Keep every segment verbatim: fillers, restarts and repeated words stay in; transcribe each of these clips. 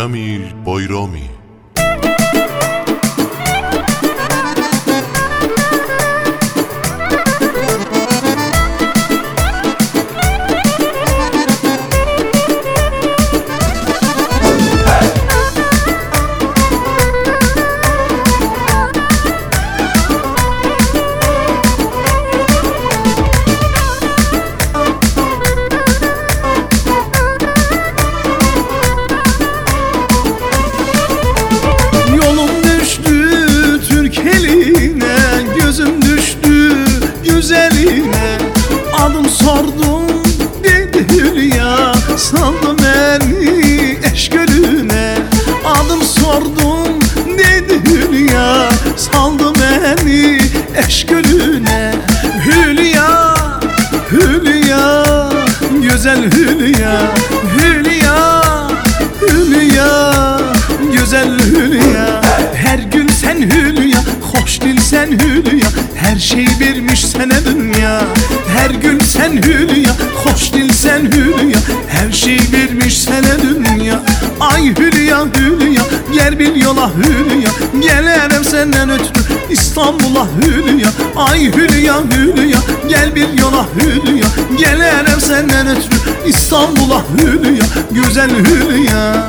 Kamil Bayromi. Adım sordum dedi Hülya, saldı beni eş gölüne. Adım sordum dedi Hülya, saldı beni eş gölüne. Hülya, Hülya, güzel Hülya, Hülya, Hülya, güzel Hülya. Her gün sen Hülya, hoş dil sen Hülya, her şey vermiş sana dünya. Her gün sen Hülya, hoş dil sen Hülya, her şey vermiş sana dünya. Ay Hülya, Hülya, gel bil yola Hülya, gelirim senden ötürü İstanbul'a Hülya. Ay Hülya, Hülya, gel bil yola Hülya, gelirim senden ötürü İstanbul'a Hülya, güzel Hülya.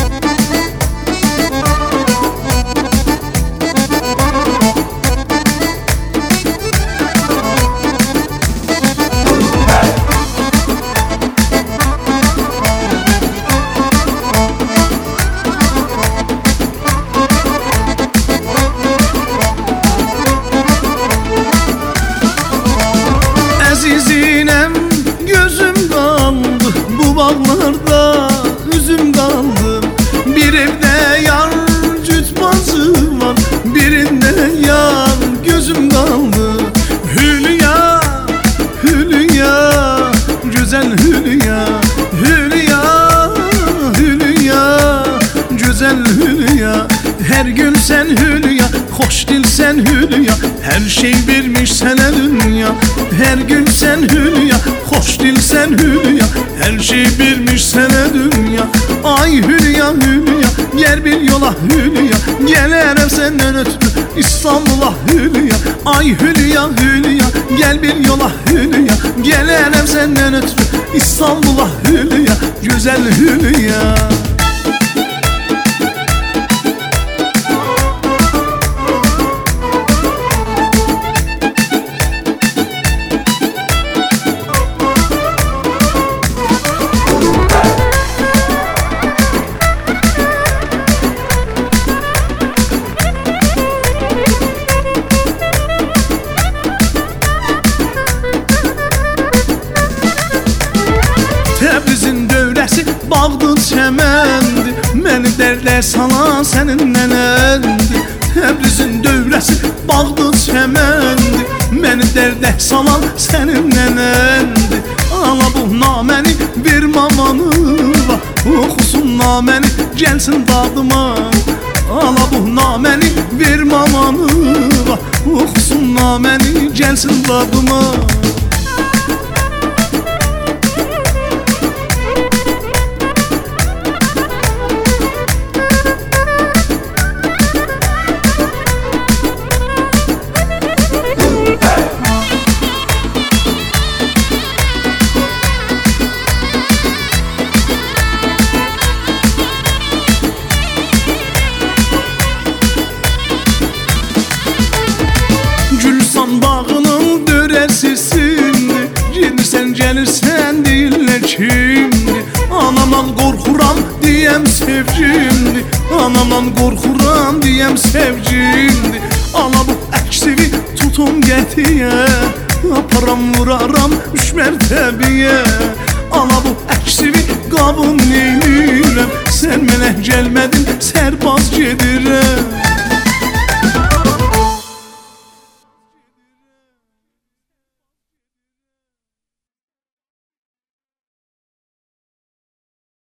Azizinem gözüm kaldı, bu bağlarda üzüm kaldı. Bir evde yar cütbazı var, birinde yar gözüm kaldı. Hülya, Hülya, güzel Hülya, Hülya, Hülya, güzel Hülya. Her gün sen Hülya, hoş dil sen Hülya, her şey vermiş sana dünya. Her gün sen Hülya, hoş dil sen Hülya, her şey vermiş sana dünya. Ay Hülya, Hülya, gel bil yola Hülya, gelirim senden ötürü İstanbul'a Hülya. Ay Hülya, Hülya, gel bil yola Hülya, gelirim senden ötürü İstanbul'a Hülya, güzel Hülya. Təbrizin dövrəsi bağdı çəməndi, məni dərdə salan sənin nənəndi. Təbrizin dövrəsi bağdı çəməndi, məni dərdə salan sənin nənəndi. Ala bu naməni ver mamanı, oxusun naməni gəlsin dadıma. Ala bu naməni ver mamanı, oxusun naməni gəlsin dadıma. Gülsan bağının dörəsisindir, gedirsən gəlirsən deyirlər kimdir. Anamdan qorxuram deyəm sevgimdir, anamdan qorxuram deyəm sevgimdir. Ala bu əksivi tutum qətiyə, aparam vuraram üç mərtəbiyə. Ala bu əksivi qabım neynirəm, sən mənə gəlmədin sərbaz gedirəm.